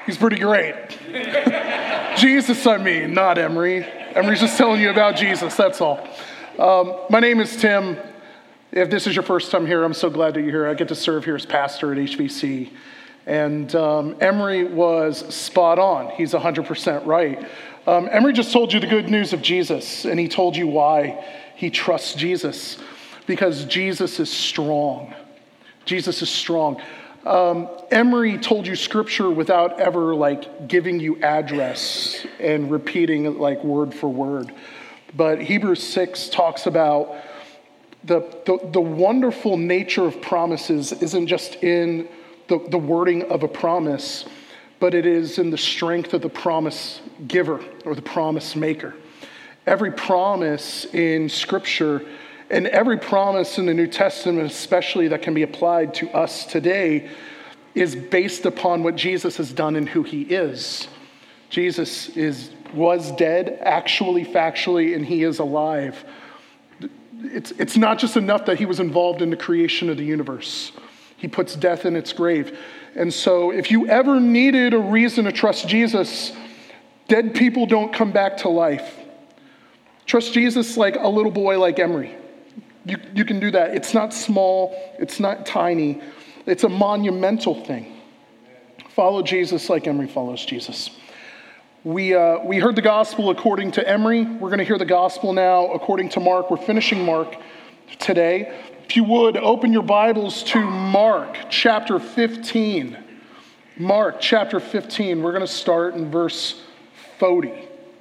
He's pretty great. Jesus, I mean, not Emery. Emery's just telling you about Jesus, that's all. My name is Tim. If this is your first time here, I'm so glad that you're here. I get to serve here as pastor at HVC. And Emery was spot on. He's 100% right. Emery just told you the good news of Jesus, and he told you why he trusts Jesus. Because Jesus is strong. Jesus is strong. Emery told you scripture without ever giving you address and repeating it word for word. But Hebrews 6 talks about the wonderful nature of promises isn't just in the wording of a promise, but it is in the strength of the promise giver or the promise maker. Every promise in Scripture and every promise in the New Testament, especially that can be applied to us today, is based upon what Jesus has done and who he is. Jesus was dead, actually, factually, and he is alive. It's not just enough that he was involved in the creation of the universe. He puts death in its grave. And so if you ever needed a reason to trust Jesus, dead people don't come back to life. Trust Jesus like a little boy like Emery. You can do that. It's not small. It's not tiny. It's a monumental thing. Follow Jesus like Emery follows Jesus. We heard the gospel according to Emery. We're going to hear the gospel now according to Mark. We're finishing Mark today. If you would, open your Bibles to Mark chapter 15. Mark chapter 15. We're going to start in verse 40.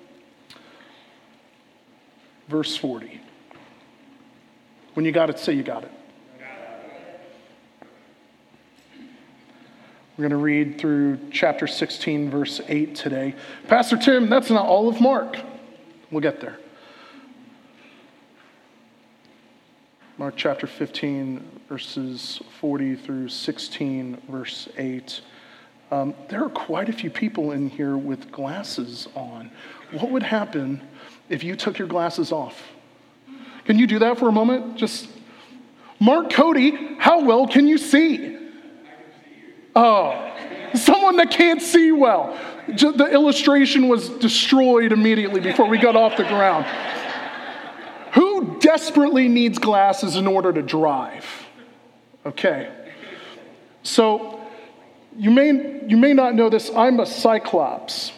Verse 40. When you got it, say you got it. We're going to read through chapter 16, verse 8 today. Pastor Tim, that's not all of Mark. We'll get there. Mark chapter 15, verses 40 through 16, verse 8. There are quite a few people in here with glasses on. What would happen if you took your glasses off? Can you do that for a moment? Just, Mark Cody, how well can you see? Oh, someone that can't see well. The illustration was destroyed immediately before we got off the ground. Who desperately needs glasses in order to drive? Okay. So, you may not know this, I'm a cyclops.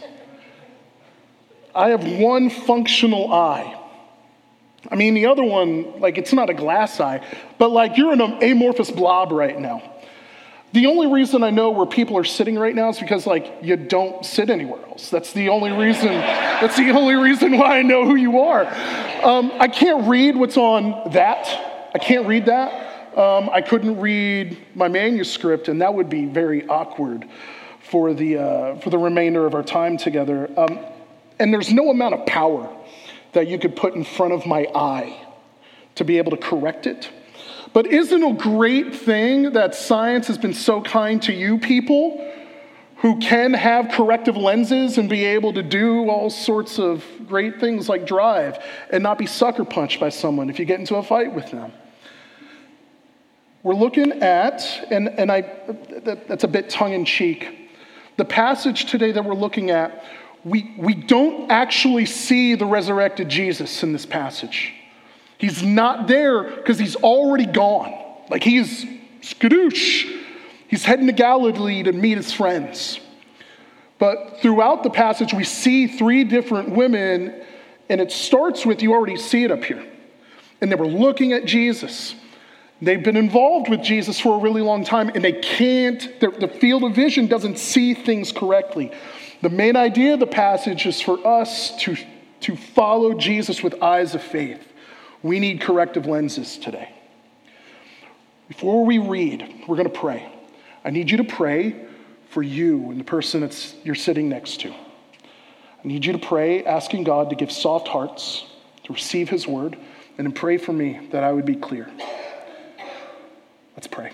I have one functional eye. I mean, the other one, it's not a glass eye, but you're an amorphous blob right now. The only reason I know where people are sitting right now is because, you don't sit anywhere else. That's the only reason why I know who you are. I can't read what's on that. I can't read that. I couldn't read my manuscript, and that would be very awkward for the remainder of our time together. And there's no amount of power that you could put in front of my eye to be able to correct it. But isn't it a great thing that science has been so kind to you people who can have corrective lenses and be able to do all sorts of great things like drive and not be sucker punched by someone if you get into a fight with them? We're looking at, that's a bit tongue-in-cheek, the passage today that we're looking at, we don't actually see the resurrected Jesus in this passage. He's not there because he's already gone. He's skadoosh. He's heading to Galilee to meet his friends. But throughout the passage, we see three different women, and it starts with, you already see it up here. And they were looking at Jesus. They've been involved with Jesus for a really long time, and they can't, the field of vision doesn't see things correctly. The main idea of the passage is for us to follow Jesus with eyes of faith. We need corrective lenses today. Before we read, we're going to pray. I need you to pray for you and the person you're sitting next to. I need you to pray, asking God to give soft hearts to receive his word, and then pray for me that I would be clear. Let's pray.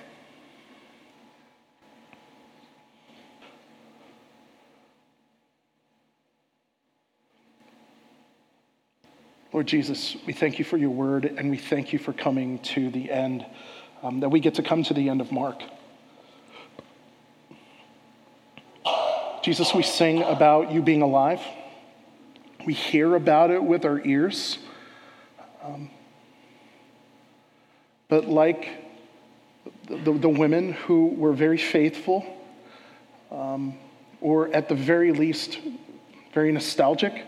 Lord Jesus, we thank you for your word, and we thank you for coming to the end, that we get to come to the end of Mark. Jesus, we sing about you being alive. We hear about it with our ears. But like the women who were very faithful, or at the very least, very nostalgic,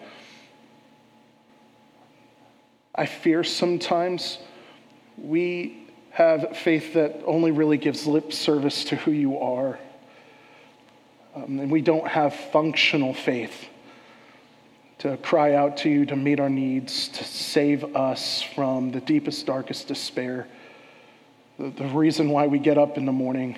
I fear sometimes we have faith that only really gives lip service to who you are. And we don't have functional faith to cry out to you to meet our needs, to save us from the deepest, darkest despair. The reason why we get up in the morning.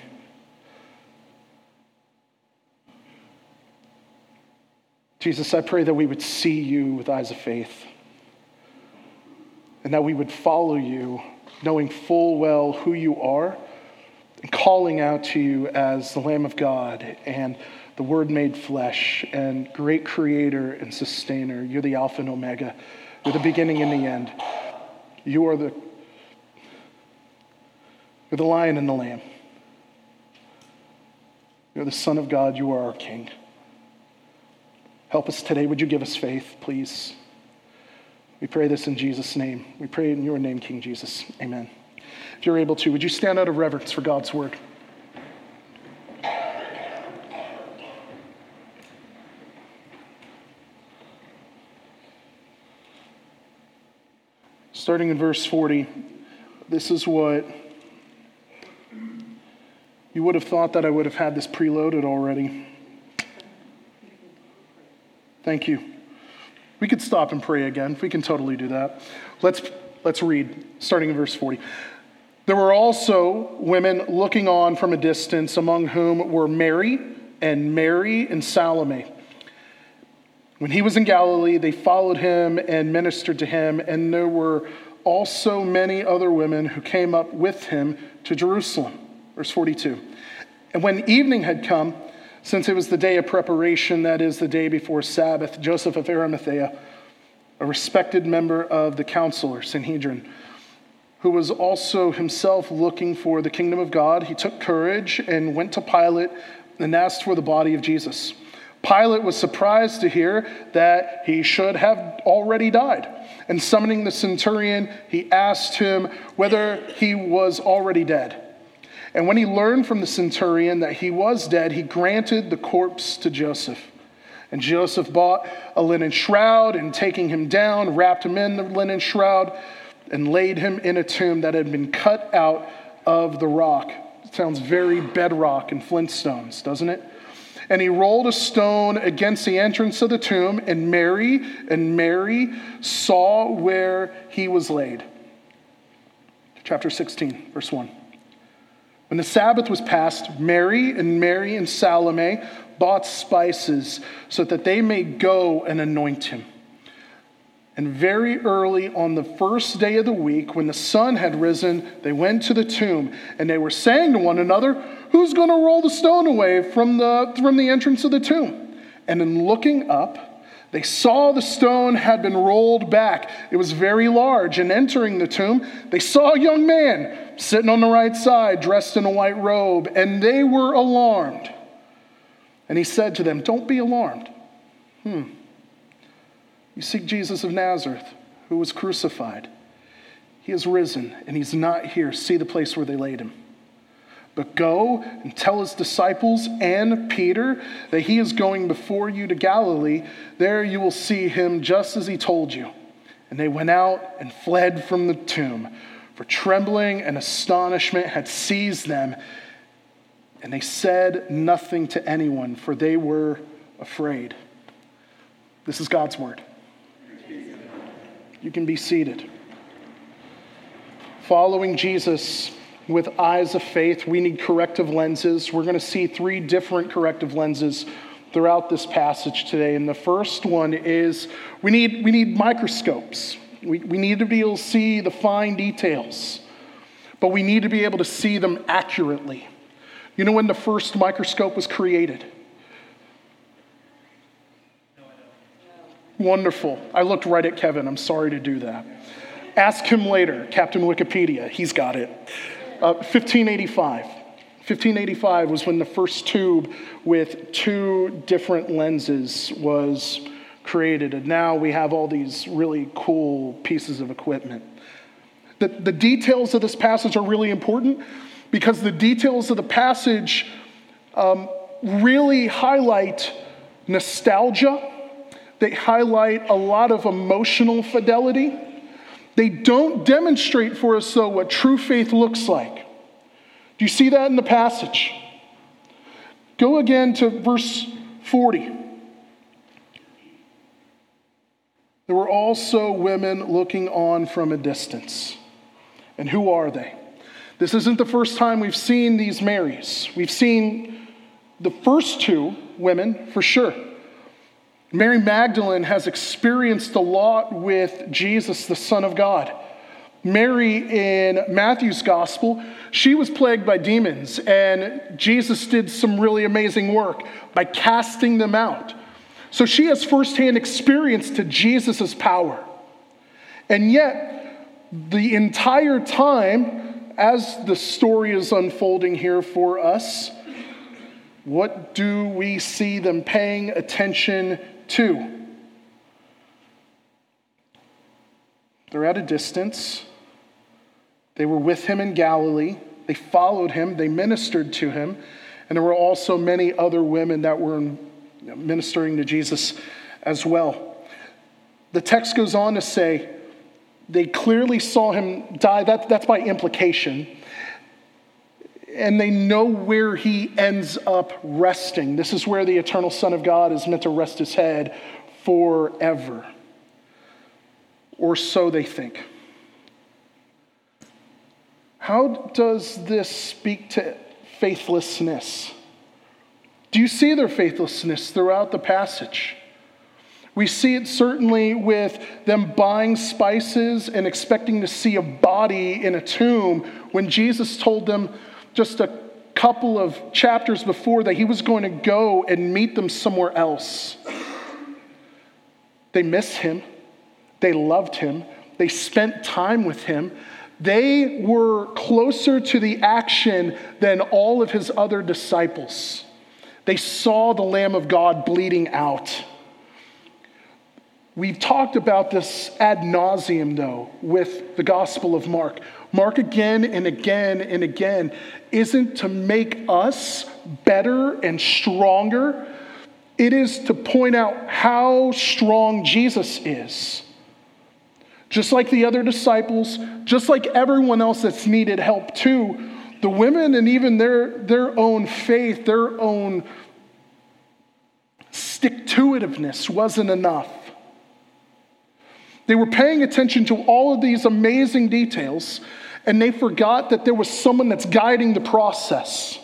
Jesus, I pray that we would see you with eyes of faith, and that we would follow you, knowing full well who you are, and calling out to you as the Lamb of God and the Word made flesh and great creator and sustainer. You're the Alpha and Omega. You're the beginning and the end. You're the Lion and the Lamb. You're the Son of God. You are our King. Help us today. Would you give us faith, please? We pray this in Jesus' name. We pray in your name, King Jesus. Amen. If you're able to, would you stand out of reverence for God's word? Starting in verse 40, this is what you would have thought that I would have had this preloaded already. Thank you. We could stop and pray again. We can totally do that. Let's read, starting in verse 40. There were also women looking on from a distance, among whom were Mary and Salome. When he was in Galilee, they followed him and ministered to him, and there were also many other women who came up with him to Jerusalem. Verse 42. And when evening had come, since it was the day of preparation, that is, the day before Sabbath, Joseph of Arimathea, a respected member of the council or Sanhedrin, who was also himself looking for the kingdom of God, he took courage and went to Pilate and asked for the body of Jesus. Pilate was surprised to hear that he should have already died. And summoning the centurion, he asked him whether he was already dead. And when he learned from the centurion that he was dead, he granted the corpse to Joseph. And Joseph bought a linen shroud, and taking him down, wrapped him in the linen shroud, and laid him in a tomb that had been cut out of the rock. It sounds very bedrock and Flintstones, doesn't it? And he rolled a stone against the entrance of the tomb, and Mary saw where he was laid. Chapter 16, verse 1. When the Sabbath was past, Mary and Salome bought spices so that they may go and anoint him. And very early on the first day of the week, when the sun had risen, they went to the tomb, and they were saying to one another, "Who's going to roll the stone away from the entrance of the tomb?" And in looking up, they saw the stone had been rolled back. It was very large. And entering the tomb, they saw a young man sitting on the right side, dressed in a white robe, and they were alarmed. And he said to them, "Don't be alarmed. You seek Jesus of Nazareth, who was crucified. He is risen, and he's not here. See the place where they laid him. But go and tell his disciples and Peter that he is going before you to Galilee. There you will see him just as he told you." And they went out and fled from the tomb, for trembling and astonishment had seized them. And they said nothing to anyone, for they were afraid. This is God's word. You can be seated. Following Jesus with eyes of faith, we need corrective lenses. We're going to see 3 different corrective lenses throughout this passage today. And the first one is we need microscopes. We need to be able to see the fine details, but we need to be able to see them accurately. You know when the first microscope was created? Wonderful. I looked right at Kevin. I'm sorry to do that. Ask him later, Captain Wikipedia. He's got it. 1585. 1585 was when the first tube with 2 different lenses was created. And now we have all these really cool pieces of equipment. The details of this passage are really important because the details of the passage really highlight nostalgia. They highlight a lot of emotional fidelity. They don't demonstrate for us, though, what true faith looks like. Do you see that in the passage? Go again to verse 40. There were also women looking on from a distance. And who are they? This isn't the first time we've seen these Marys. We've seen the first 2 women for sure. Mary Magdalene has experienced a lot with Jesus, the Son of God. Mary in Matthew's gospel, she was plagued by demons, and Jesus did some really amazing work by casting them out. So she has firsthand experience to Jesus' power. And yet, the entire time, as the story is unfolding here for us, what do we see them paying attention to? They're at a distance. They were with him in Galilee. They followed him. They ministered to him. And there were also many other women that were ministering to Jesus as well. The text goes on to say they clearly saw him die. That's by implication. And they know where he ends up resting. This is where the eternal Son of God is meant to rest his head forever. Or so they think. How does this speak to faithlessness? Do you see their faithlessness throughout the passage? We see it certainly with them buying spices and expecting to see a body in a tomb when Jesus told them just a couple of chapters before that he was going to go and meet them somewhere else. They miss him. They loved him. They spent time with him. They were closer to the action than all of his other disciples. They saw the Lamb of God bleeding out. We've talked about this ad nauseum, though, with the Gospel of Mark. Mark again and again and again isn't to make us better and stronger. It is to point out how strong Jesus is. Just like the other disciples, just like everyone else that's needed help too, the women and even their own faith, their own stick-to-itiveness wasn't enough. They were paying attention to all of these amazing details, and they forgot that there was someone that's guiding the process.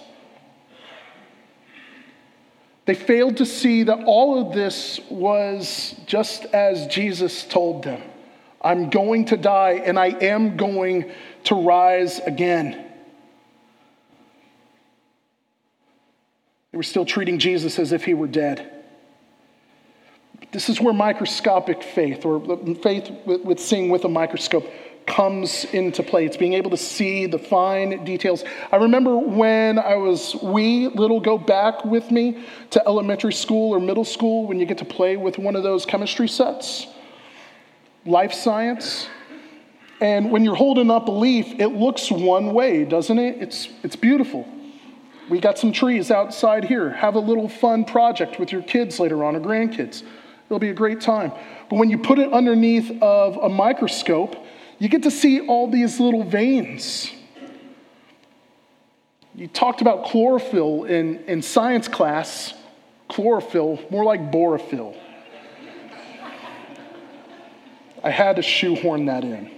They failed to see that all of this was just as Jesus told them. I'm going to die, and I am going to rise again. They were still treating Jesus as if he were dead. This is where microscopic faith, or faith with seeing with a microscope, comes into play. It's being able to see the fine details. I remember when I was wee, little, go back with me to elementary school or middle school when you get to play with one of those chemistry sets. Life science. And when you're holding up a leaf, it looks one way, doesn't it? It's beautiful. We got some trees outside here. Have a little fun project with your kids later on, or grandkids. It'll be a great time. But when you put it underneath of a microscope, you get to see all these little veins. You talked about chlorophyll in science class. Chlorophyll, more like borophyll. I had to shoehorn that in.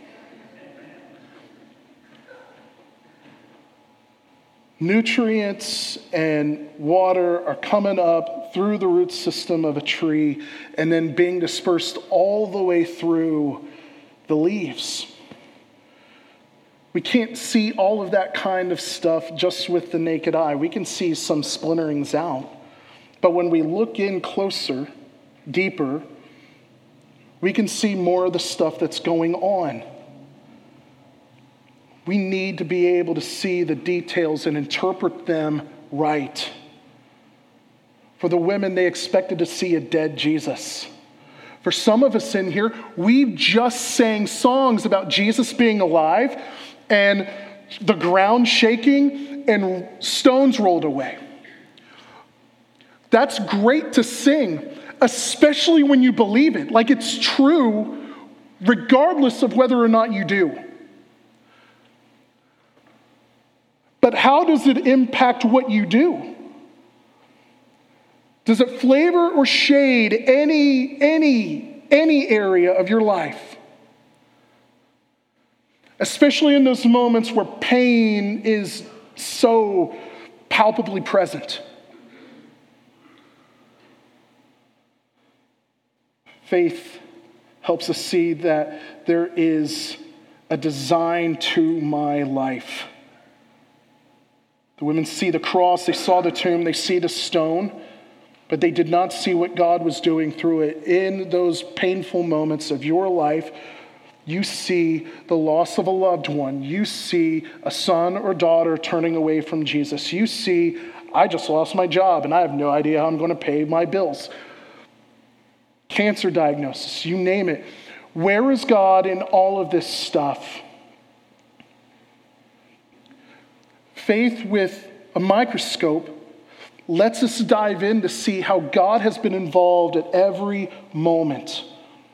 Nutrients and water are coming up through the root system of a tree and then being dispersed all the way through the leaves. We can't see all of that kind of stuff just with the naked eye. We can see some splinterings out. But when we look in closer, deeper, we can see more of the stuff that's going on. We need to be able to see the details and interpret them right. For the women, they expected to see a dead Jesus. For some of us in here, we've just sang songs about Jesus being alive and the ground shaking and stones rolled away. That's great to sing, especially when you believe it, like it's true, regardless of whether or not you do. But how does it impact what you do? Does it flavor or shade any area of your life? Especially in those moments where pain is so palpably present. Faith helps us see that there is a design to my life. The women see the cross, they saw the tomb, they see the stone, but they did not see what God was doing through it. In those painful moments of your life, you see the loss of a loved one. You see a son or daughter turning away from Jesus. You see, I just lost my job and I have no idea how I'm going to pay my bills. Cancer diagnosis, you name it. Where is God in all of this stuff? Faith with a microscope lets us dive in to see how God has been involved at every moment.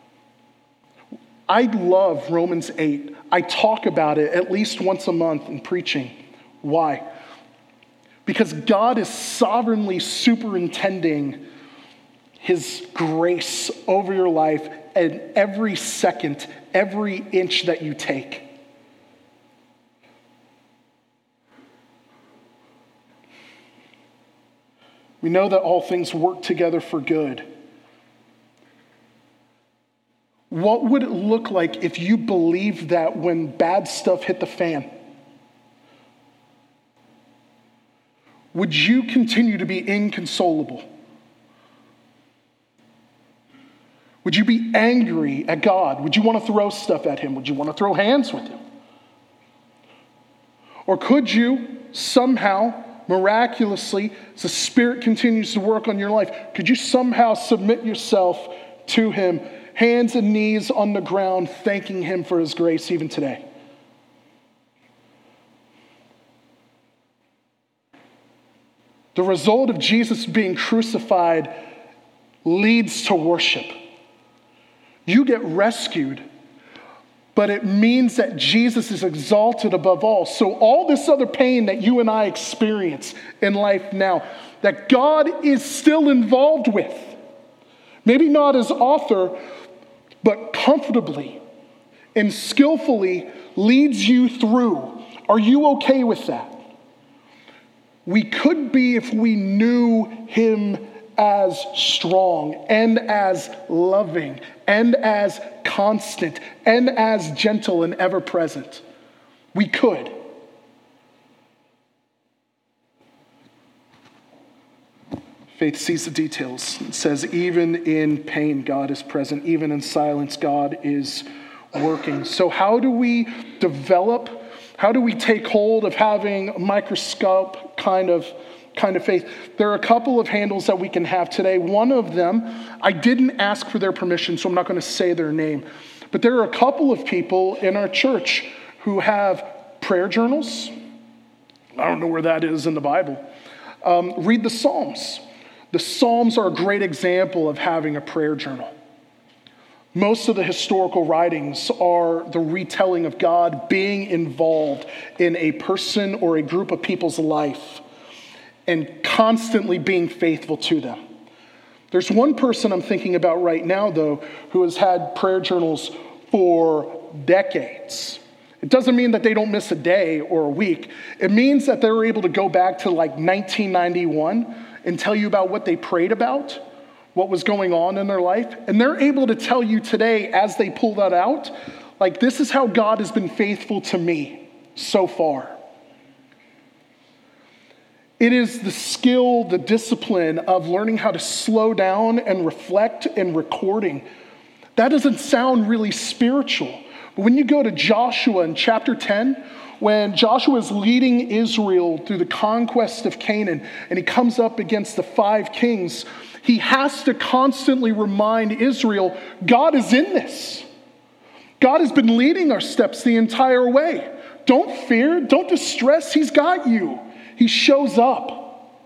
I love Romans 8. I talk about it at least once a month in preaching. Why? Because God is sovereignly superintending His grace over your life and every second, every inch that you take. We know that all things work together for good. What would it look like if you believed that when bad stuff hit the fan? Would you continue to be inconsolable? Would you be angry at God? Would you want to throw stuff at Him? Would you want to throw hands with Him? Or could you somehow, miraculously, as the Spirit continues to work on your life, could you somehow submit yourself to Him, hands and knees on the ground, thanking Him for His grace even today? The result of Jesus being crucified leads to worship. You get rescued, but it means that Jesus is exalted above all. So all this other pain that you and I experience in life now, that God is still involved with, maybe not as author, but comfortably and skillfully leads you through. Are you okay with that? We could be if we knew Him as strong and as loving and as constant and as gentle and ever present. We could. Faith sees the details. It says even in pain, God is present. Even in silence, God is working. So how do we take hold of having a microscope kind of faith? There are a couple of handles that we can have today. One of them, I didn't ask for their permission, so I'm not going to say their name. But there are a couple of people in our church who have prayer journals. I don't know where that is in the Bible. Read the Psalms. The Psalms are a great example of having a prayer journal. Most of the historical writings are the retelling of God being involved in a person or a group of people's life and constantly being faithful to them. There's one person I'm thinking about right now, though, who has had prayer journals for decades. It doesn't mean that they don't miss a day or a week. It means that they're able to go back to like 1991 and tell you about what they prayed about, what was going on in their life. And they're able to tell you today, as they pull that out, like, this is how God has been faithful to me so far. It is the skill, the discipline of learning how to slow down and reflect and recording. That doesn't sound really spiritual. But when you go to Joshua in chapter 10, When Joshua is leading Israel through the conquest of Canaan and he comes up against the 5 kings, he has to constantly remind Israel, God is in this. God has been leading our steps the entire way. Don't fear, don't distress, he's got you. He shows up.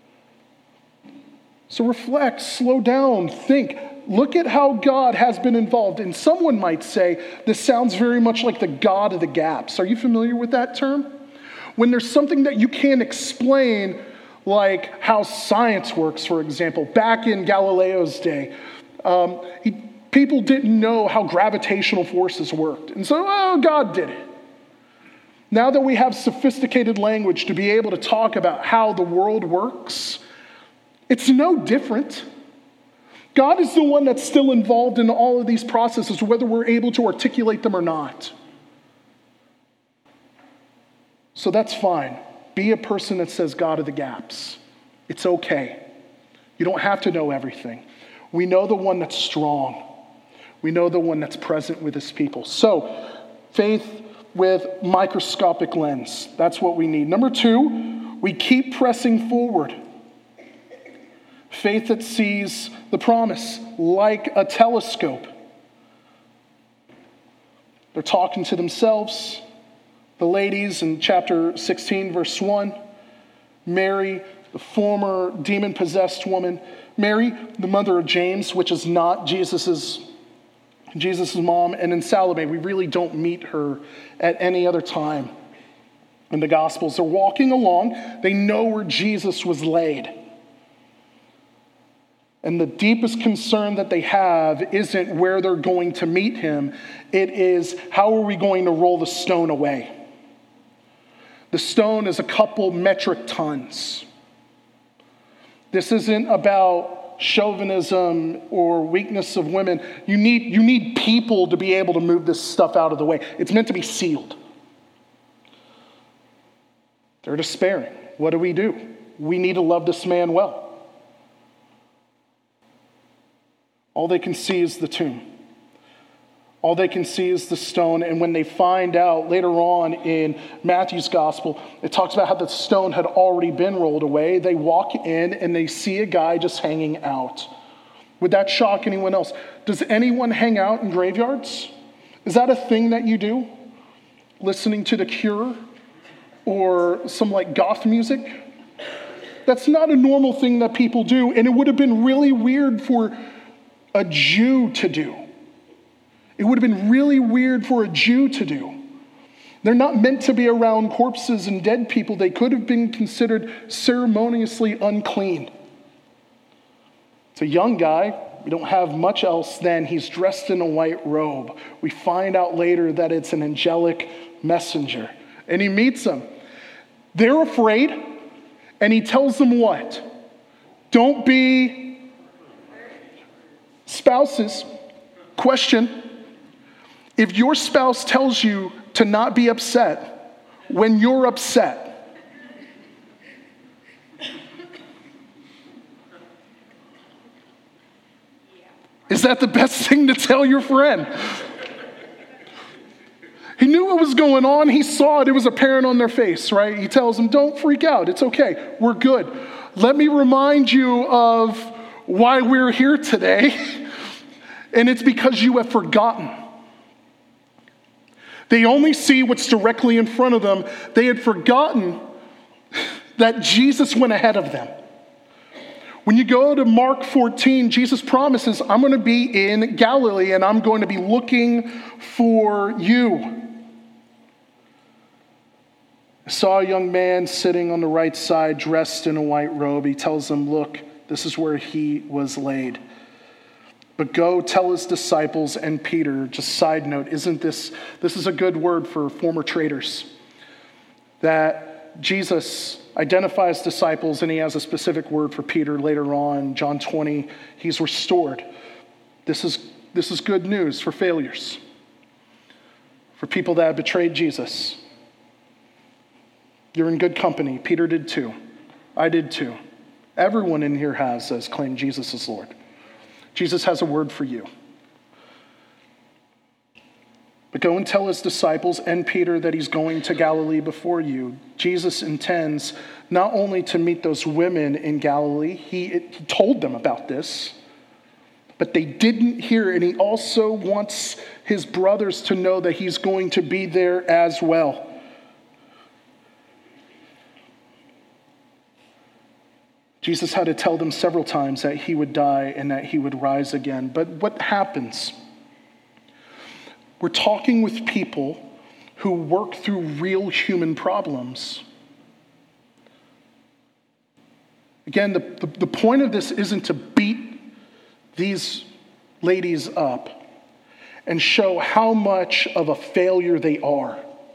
So reflect, slow down, think. Look at how God has been involved. And someone might say, this sounds very much like the God of the gaps. Are you familiar with that term? When there's something that you can't explain, like how science works, for example. Back in Galileo's day, people didn't know how gravitational forces worked. And so, God did it. Now that we have sophisticated language to be able to talk about how the world works, it's no different. God is the one that's still involved in all of these processes, whether we're able to articulate them or not. So that's fine. Be a person that says God of the gaps. It's okay. You don't have to know everything. We know the one that's strong. We know the one that's present with his people. So, faith with microscopic lens. That's what we need. Number 2, we keep pressing forward. Faith that sees the promise like a telescope. They're talking to themselves. The ladies in chapter 16, verse 1. Mary, the former demon-possessed woman. Mary, the mother of James, which is not Jesus' mom. And in Salome, we really don't meet her at any other time in the Gospels. They're walking along. They know where Jesus was laid. And the deepest concern that they have isn't where they're going to meet him. It is, how are we going to roll the stone away? The stone is a couple metric tons. This isn't about chauvinism or weakness of women. You need people to be able to move this stuff out of the way. It's meant to be sealed. They're despairing. What do? We need to love this man well. All they can see is the tomb. All they can see is the stone. And when they find out later on in Matthew's gospel, it talks about how the stone had already been rolled away. They walk in and they see a guy just hanging out. Would that shock anyone else? Does anyone hang out in graveyards? Is that a thing that you do? Listening to The Cure or some like goth music? That's not a normal thing that people do. And it would have been really weird for a Jew to do. It would have been really weird for a Jew to do. They're not meant to be around corpses and dead people. They could have been considered ceremoniously unclean. It's a young guy. We don't have much else then. He's dressed in a white robe. We find out later that it's an angelic messenger. And he meets them. They're afraid. And he tells them what? Don't be spouses. Question. If your spouse tells you to not be upset when you're upset, is that the best thing to tell your friend? He knew what was going on. He saw it. It was apparent on their face, right? He tells them, don't freak out. It's okay. We're good. Let me remind you of why we're here today. And it's because you have forgotten. They only see what's directly in front of them. They had forgotten that Jesus went ahead of them. When you go to Mark 14, Jesus promises, I'm going to be in Galilee and I'm going to be looking for you. I saw a young man sitting on the right side, dressed in a white robe. He tells them, look, this is where he was laid. But go tell his disciples and Peter, just side note, this is a good word for former traitors, that Jesus identifies disciples and he has a specific word for Peter later on, John 20, he's restored. This is good news for failures, for people that have betrayed Jesus. You're in good company. Peter did too. I did too. Everyone in here has claimed Jesus as Lord. Jesus has a word for you. But go and tell his disciples and Peter that he's going to Galilee before you. Jesus intends not only to meet those women in Galilee, he told them about this, but they didn't hear, and he also wants his brothers to know that he's going to be there as well. Jesus had to tell them several times that he would die and that he would rise again. But what happens? We're talking with people who work through real human problems. Again, the point of this isn't to beat these ladies up and show how much of a failure they are.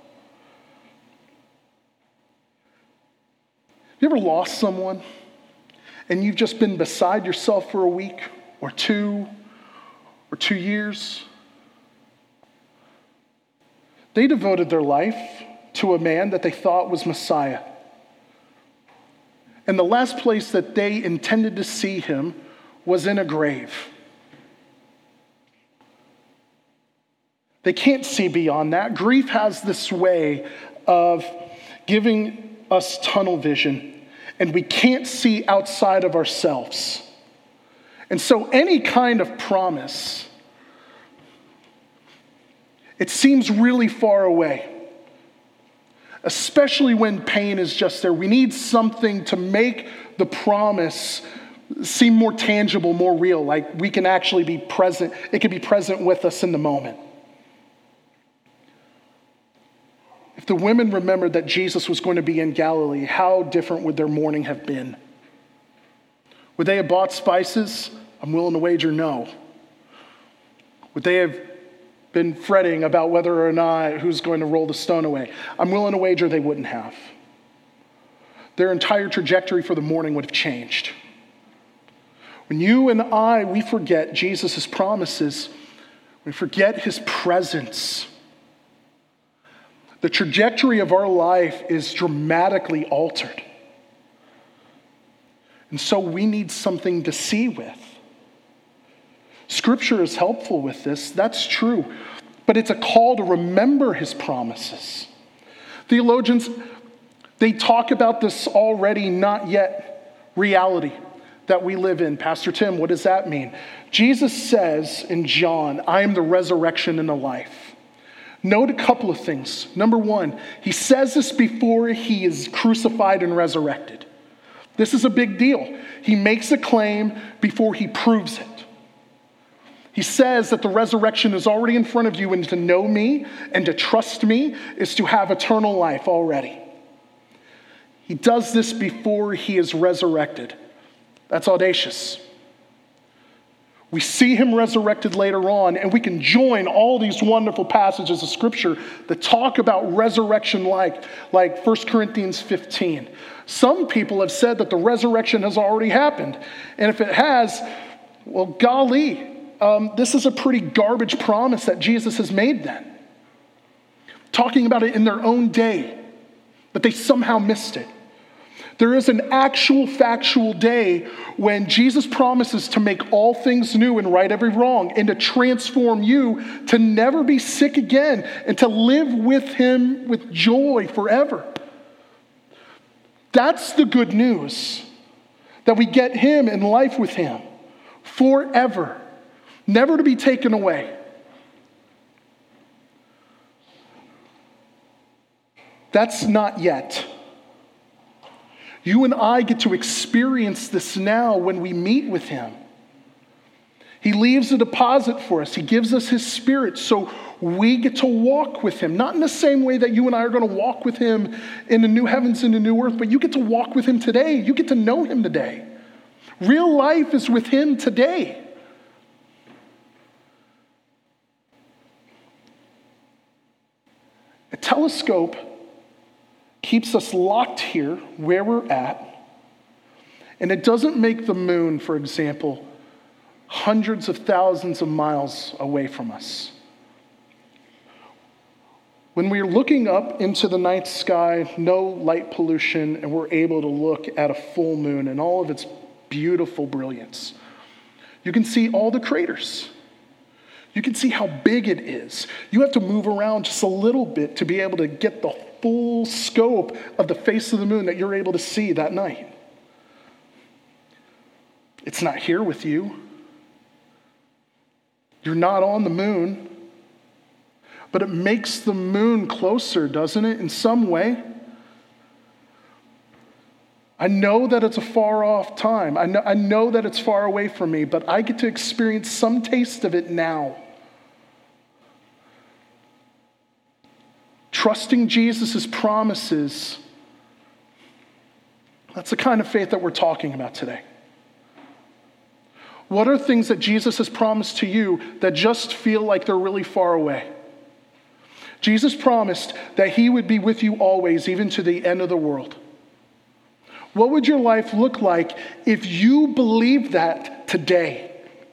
You ever lost someone and you've just been beside yourself for a week or 2 years? They devoted their life to a man that they thought was Messiah. And the last place that they intended to see him was in a grave. They can't see beyond that. Grief has this way of giving us tunnel vision, and we can't see outside of ourselves. And so any kind of promise, it seems really far away, especially when pain is just there. We need something to make the promise seem more tangible, more real, like we can actually be present. It can be present with us in the moment. If the women remembered that Jesus was going to be in Galilee, how different would their mourning have been? Would they have bought spices? I'm willing to wager no. Would they have been fretting about whether or not who's going to roll the stone away? I'm willing to wager they wouldn't have. Their entire trajectory for the morning would have changed. When you and I, we forget Jesus' promises, we forget his presence, the trajectory of our life is dramatically altered. And so we need something to see with. Scripture is helpful with this, that's true. But it's a call to remember his promises. Theologians, they talk about this already not yet reality that we live in. Pastor Tim, what does that mean? Jesus says in John, I am the resurrection and the life. Note a couple of things. Number one, he says this before he is crucified and resurrected. This is a big deal. He makes a claim before he proves it. He says that the resurrection is already in front of you, and to know me and to trust me is to have eternal life already. He does this before he is resurrected. That's audacious. We see him resurrected later on, and we can join all these wonderful passages of Scripture that talk about resurrection like 1 Corinthians 15. Some people have said that the resurrection has already happened. And if it has, well, golly, this is a pretty garbage promise that Jesus has made then. Talking about it in their own day, but they somehow missed it. There is an actual factual day when Jesus promises to make all things new and right every wrong and to transform you to never be sick again and to live with him with joy forever. That's the good news, that we get him in life with him forever, never to be taken away. That's not yet. You and I get to experience this now when we meet with him. He leaves a deposit for us. He gives us his Spirit so we get to walk with him. Not in the same way that you and I are going to walk with him in the new heavens and the new earth, but you get to walk with him today. You get to know him today. Real life is with him today. A telescope keeps us locked here where we're at, and it doesn't make the moon, for example, hundreds of thousands of miles away from us. When we're looking up into the night sky, no light pollution, and we're able to look at a full moon and all of its beautiful brilliance, you can see all the craters. You can see how big it is. You have to move around just a little bit to be able to get the full scope of the face of the moon that you're able to see that night. It's not here with you. You're not on the moon. But it makes the moon closer, doesn't it, in some way? I know that it's a far off time. I know that it's far away from me, but I get to experience some taste of it now. Trusting Jesus' promises, that's the kind of faith that we're talking about today. What are things that Jesus has promised to you that just feel like they're really far away? Jesus promised that he would be with you always, even to the end of the world. What would your life look like if you believed that today?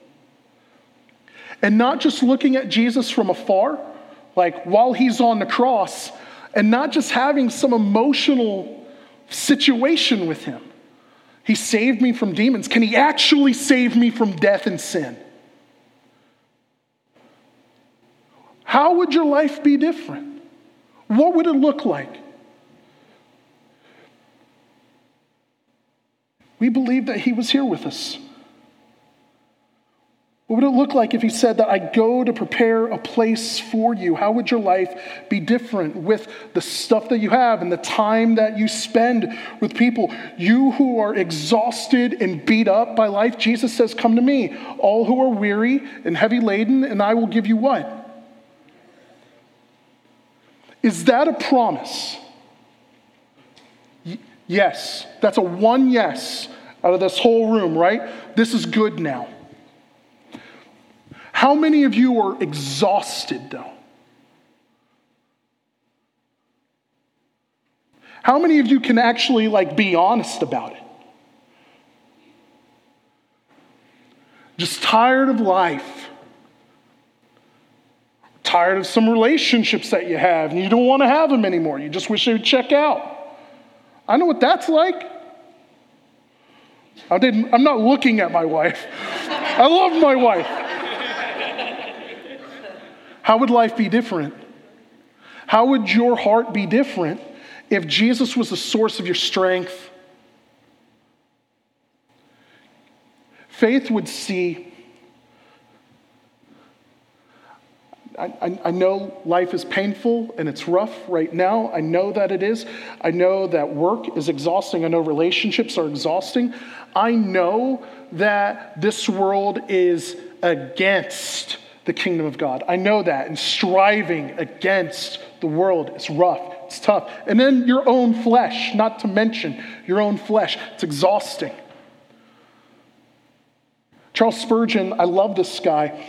And not just looking at Jesus from afar, like while he's on the cross, and not just having some emotional situation with him. He saved me from demons. Can he actually save me from death and sin? How would your life be different? What would it look like? We believe that he was here with us. What would it look like if he said that I go to prepare a place for you? How would your life be different with the stuff that you have and the time that you spend with people? You who are exhausted and beat up by life, Jesus says, come to me, all who are weary and heavy laden, and I will give you what? Is that a promise? Yes. That's a one yes out of this whole room, right? This is good now. How many of you are exhausted, though? How many of you can actually, be honest about it? Just tired of life. Tired of some relationships that you have, and you don't want to have them anymore. You just wish they would check out. I know what that's like. I'm not looking at my wife. I love my wife. How would life be different? How would your heart be different if Jesus was the source of your strength? Faith would see, I know life is painful and it's rough right now. I know that it is. I know that work is exhausting. I know relationships are exhausting. I know that this world is against the kingdom of God. I know that, and striving against the world is rough, it's tough. And then your own flesh, not to mention your own flesh, it's exhausting. Charles Spurgeon, I love this guy,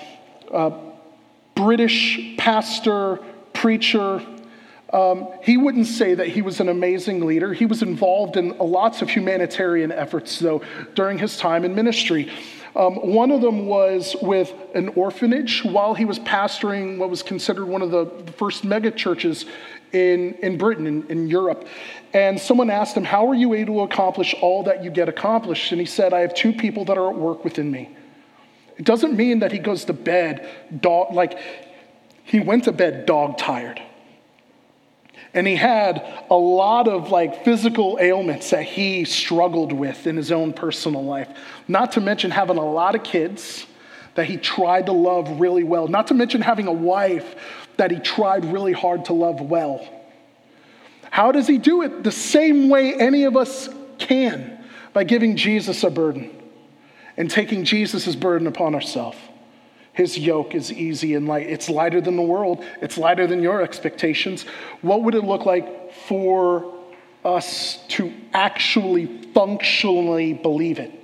British pastor, preacher. He wouldn't say that he was an amazing leader. He was involved in lots of humanitarian efforts, though, during his time in ministry. One of them was with an orphanage while he was pastoring what was considered one of the first mega churches in Britain, in Europe. And someone asked him, how are you able to accomplish all that you get accomplished? And he said, I have two people that are at work within me. It doesn't mean that he goes to bed, he went to bed dog tired. And he had a lot of physical ailments that he struggled with in his own personal life. Not to mention having a lot of kids that he tried to love really well. Not to mention having a wife that he tried really hard to love well. How does he do it? The same way any of us can, by giving Jesus a burden and taking Jesus' burden upon ourselves. His yoke is easy and light. It's lighter than the world. It's lighter than your expectations. What would it look like for us to actually functionally believe it?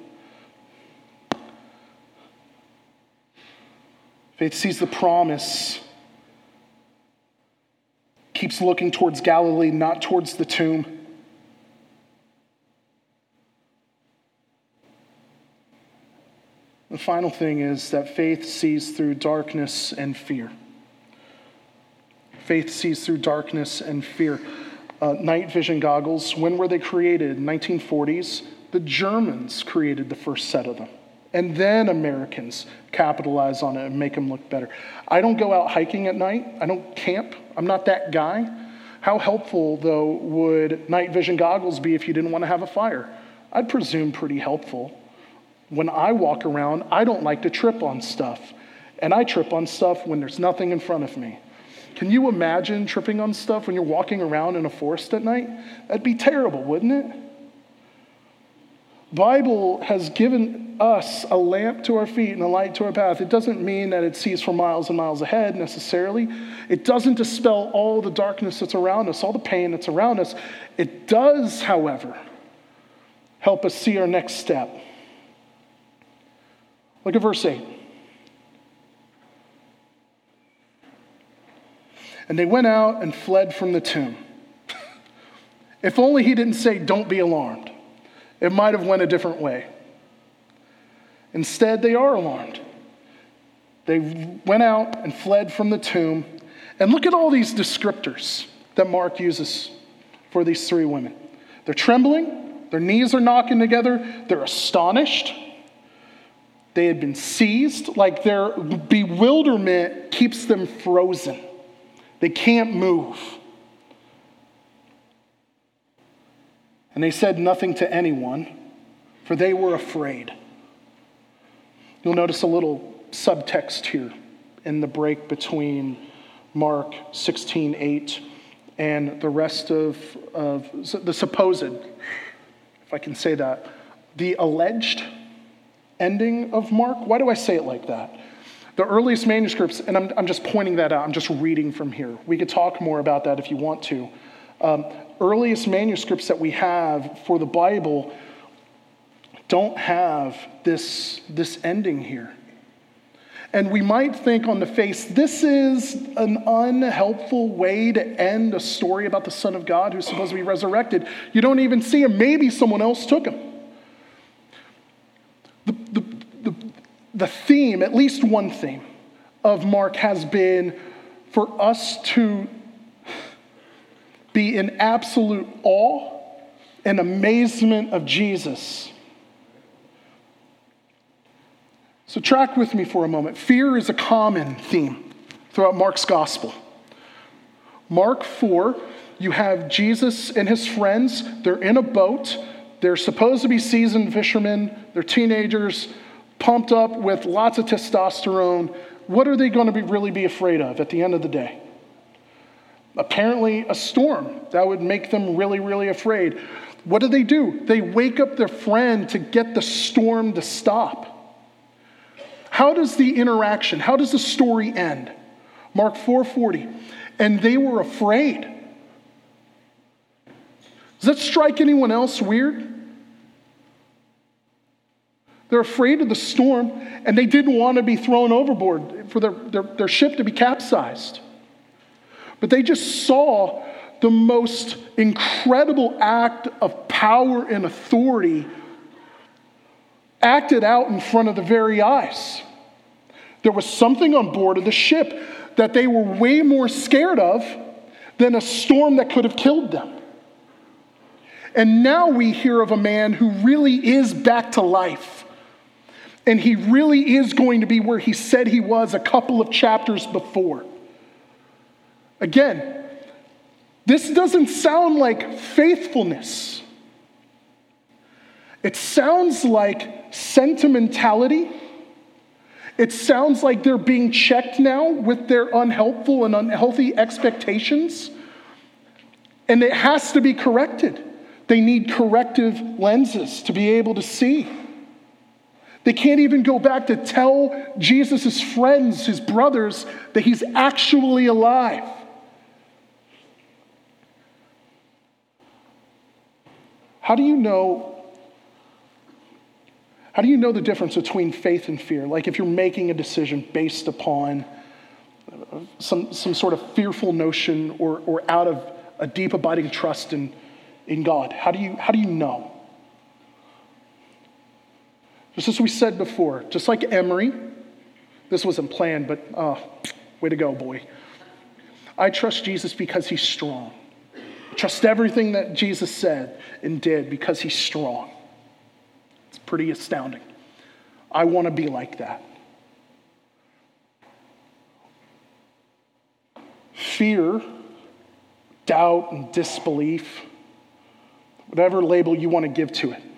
Faith sees the promise, keeps looking towards Galilee, not towards the tomb. The final thing is that faith sees through darkness and fear. Faith sees through darkness and fear. Night vision goggles, when were they created? 1940s. The Germans created the first set of them. And then Americans capitalize on it and make them look better. I don't go out hiking at night. I don't camp. I'm not that guy. How helpful, though, would night vision goggles be if you didn't want to have a fire? I'd presume pretty helpful. When I walk around, I don't like to trip on stuff. And I trip on stuff when there's nothing in front of me. Can you imagine tripping on stuff when you're walking around in a forest at night? That'd be terrible, wouldn't it? Bible has given us a lamp to our feet and a light to our path. It doesn't mean that it sees for miles and miles ahead necessarily. It doesn't dispel all the darkness that's around us, all the pain that's around us. It does, however, help us see our next step. Look at verse 8. And they went out and fled from the tomb. If only he didn't say, don't be alarmed. It might have went a different way. Instead, they are alarmed. They went out and fled from the tomb. And look at all these descriptors that Mark uses for these three women. They're trembling. Their knees are knocking together. They're astonished. They had been seized. Like their bewilderment keeps them frozen. They can't move. And they said nothing to anyone, for they were afraid. You'll notice a little subtext here in the break between Mark 16:8 and the rest of the supposed, if I can say that, the alleged ending of Mark. Why do I say it like that? The earliest manuscripts, and I'm just pointing that out, I'm just reading from here. We could talk more about that if you want to. Earliest manuscripts that we have for the Bible don't have this ending here. And we might think on the face, this is an unhelpful way to end a story about the Son of God who's supposed to be resurrected. You don't even see him. Maybe someone else took him. The theme, at least one theme, of Mark has been for us to be in absolute awe and amazement of Jesus. So track with me for a moment. Fear is a common theme throughout Mark's gospel. Mark 4, you have Jesus and his friends. They're in a boat. They're supposed to be seasoned fishermen. They're teenagers, pumped up with lots of testosterone. What are they going to really be afraid of at the end of the day? Apparently a storm. That would make them really, really afraid. What do? They wake up their friend to get the storm to stop. How does the interaction, how does the story end? Mark 4:40. And they were afraid. Does that strike anyone else weird? They're afraid of the storm, and they didn't want to be thrown overboard for their ship to be capsized. But they just saw the most incredible act of power and authority acted out in front of their very eyes. There was something on board of the ship that they were way more scared of than a storm that could have killed them. And now we hear of a man who really is back to life. And he really is going to be where he said he was a couple of chapters before. Again, this doesn't sound like faithfulness. It sounds like sentimentality. It sounds like they're being checked now with their unhelpful and unhealthy expectations. And it has to be corrected. They need corrective lenses to be able to see. They can't even go back to tell Jesus' friends, his brothers, that he's actually alive. How do you know the difference between faith and fear? Like if you're making a decision based upon some sort of fearful notion or out of a deep abiding trust in God. How do you know? Just as we said before, just like Emery, this wasn't planned, but way to go, boy. I trust Jesus because he's strong. I trust everything that Jesus said and did because he's strong. It's pretty astounding. I want to be like that. Fear, doubt, and disbelief, whatever label you want to give to it,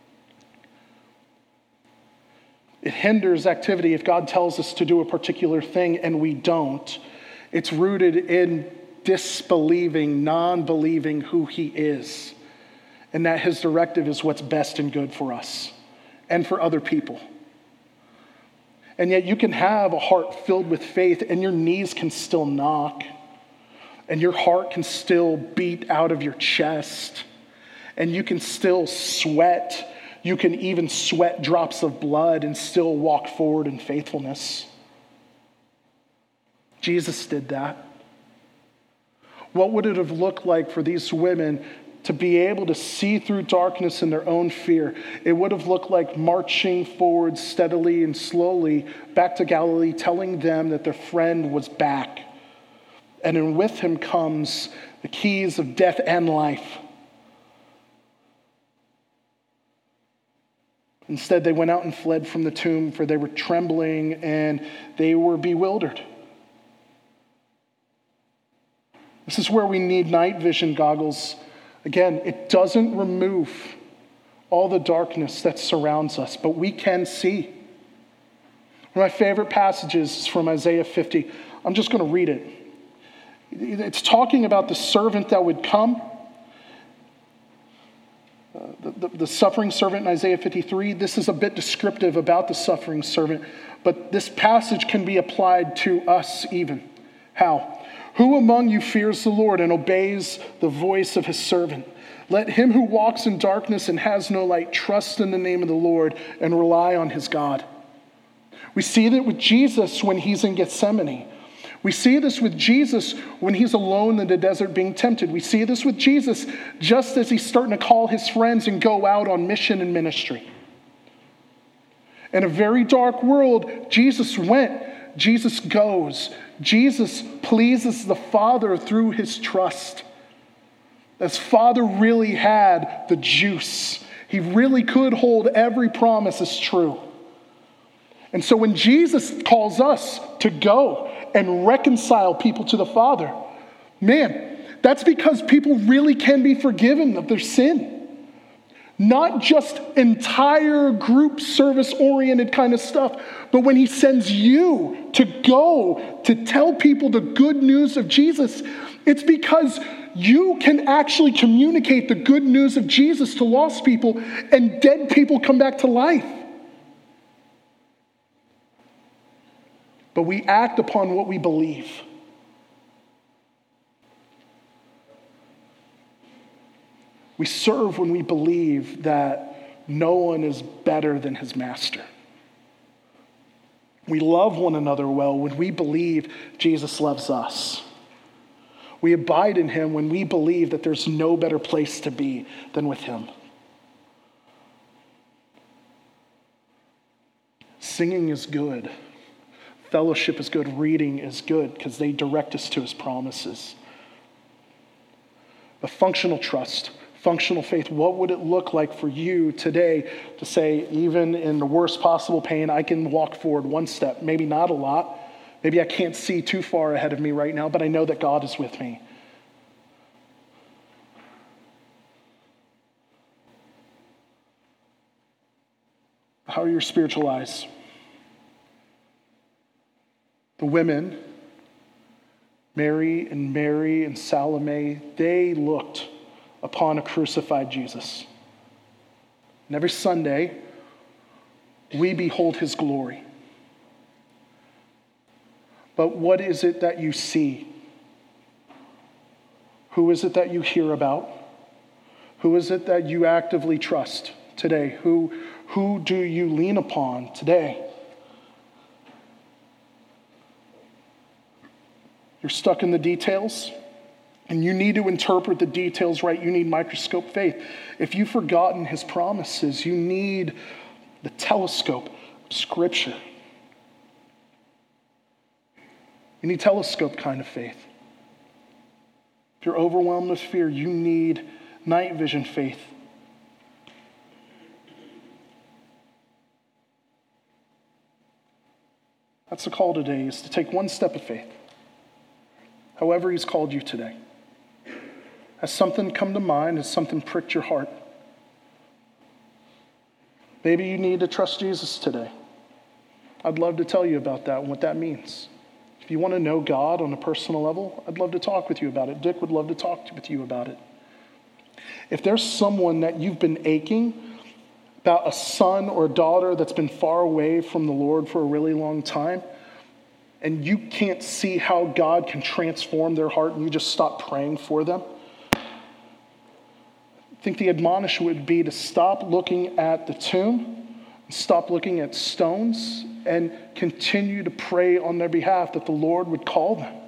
it hinders activity. If God tells us to do a particular thing and we don't, it's rooted in disbelieving, non-believing who he is, and that his directive is what's best and good for us and for other people. And yet you can have a heart filled with faith and your knees can still knock and your heart can still beat out of your chest and you can still sweat. You can even sweat drops of blood and still walk forward in faithfulness. Jesus did that. What would it have looked like for these women to be able to see through darkness in their own fear? It would have looked like marching forward steadily and slowly back to Galilee, telling them that their friend was back. And then with him comes the keys of death and life. Instead, they went out and fled from the tomb, for they were trembling and they were bewildered. This is where we need night vision goggles. Again, it doesn't remove all the darkness that surrounds us, but we can see. One of my favorite passages is from Isaiah 50. I'm just going to read it. It's talking about the servant that would come. The suffering servant in Isaiah 53, this is a bit descriptive about the suffering servant, but this passage can be applied to us even. How? Who among you fears the Lord and obeys the voice of his servant? Let him who walks in darkness and has no light trust in the name of the Lord and rely on his God. We see that with Jesus when he's in Gethsemane. We see this with Jesus when he's alone in the desert being tempted. We see this with Jesus just as he's starting to call his friends and go out on mission and ministry. In a very dark world, Jesus went, Jesus goes. Jesus pleases the Father through his trust. As Father really had the juice. He really could hold every promise as true. And so when Jesus calls us to go and reconcile people to the Father, man, that's because people really can be forgiven of their sin. Not just entire group service-oriented kind of stuff, but when he sends you to go to tell people the good news of Jesus, it's because you can actually communicate the good news of Jesus to lost people and dead people come back to life. But we act upon what we believe. We serve when we believe that no one is better than his master. We love one another well when we believe Jesus loves us. We abide in him when we believe that there's no better place to be than with him. Singing is good. Fellowship is good. Reading is good because they direct us to his promises. But functional trust, functional faith, what would it look like for you today to say, even in the worst possible pain, I can walk forward one step, maybe not a lot. Maybe I can't see too far ahead of me right now, but I know that God is with me. How are your spiritual eyes? The women, Mary and Salome, they looked upon a crucified Jesus. And every Sunday, we behold his glory. But what is it that you see? Who is it that you hear about? Who is it that you actively trust today? Who do you lean upon today? You're stuck in the details, and you need to interpret the details right. You need microscope faith. If you've forgotten his promises, you need the telescope of Scripture. You need telescope kind of faith. If you're overwhelmed with fear, you need night vision faith. That's the call today, is to take one step of faith. However he's called you today. Has something come to mind? Has something pricked your heart? Maybe you need to trust Jesus today. I'd love to tell you about that and what that means. If you want to know God on a personal level, I'd love to talk with you about it. Dick would love to talk with you about it. If there's someone that you've been aching about, a son or a daughter that's been far away from the Lord for a really long time, and you can't see how God can transform their heart and you just stop praying for them, I think the admonition would be to stop looking at the tomb, stop looking at stones, and continue to pray on their behalf that the Lord would call them.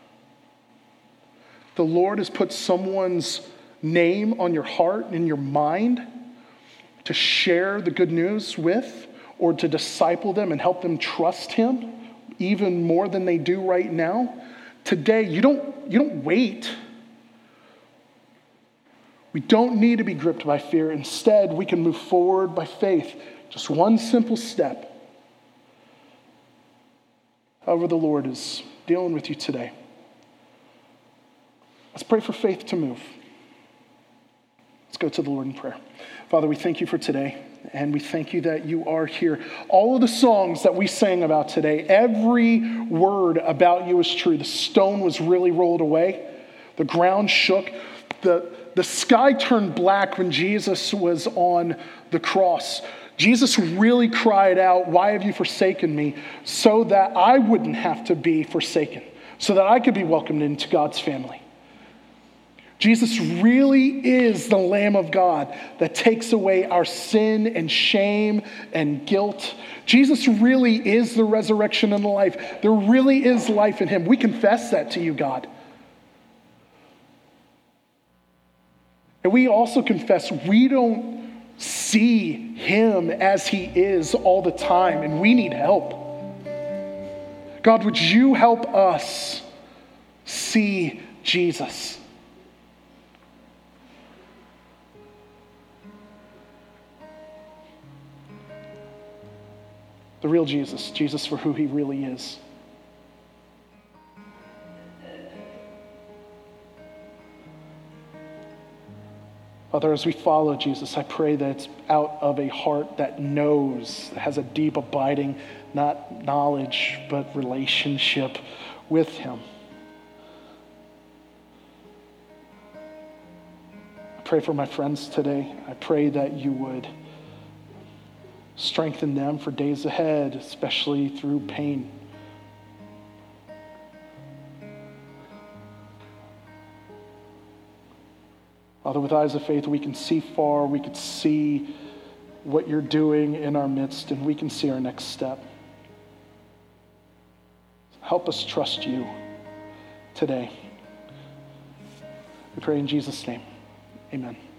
The Lord has put someone's name on your heart and in your mind to share the good news with, or to disciple them and help them trust him even more than they do right now. Today, you don't wait. We don't need to be gripped by fear. Instead, we can move forward by faith. Just one simple step. However the Lord is dealing with you today. Let's pray for faith to move. Let's go to the Lord in prayer. Father, we thank you for today, and we thank you that you are here. All of the songs that we sang about today, every word about you is true. The stone was really rolled away. The ground shook. The sky turned black when Jesus was on the cross. Jesus really cried out, "Why have you forsaken me?" so that I wouldn't have to be forsaken, so that I could be welcomed into God's family. Jesus really is the Lamb of God that takes away our sin and shame and guilt. Jesus really is the resurrection and the life. There really is life in him. We confess that to you, God. And we also confess we don't see him as he is all the time, and we need help. God, would you help us see Jesus? The real Jesus, Jesus for who he really is. Father, as we follow Jesus, I pray that it's out of a heart that knows, that has a deep abiding, not knowledge, but relationship with him. I pray for my friends today. I pray that you would strengthen them for days ahead, especially through pain. Father, with eyes of faith, we can see far, we can see what you're doing in our midst, and we can see our next step. Help us trust you today. We pray in Jesus' name. Amen.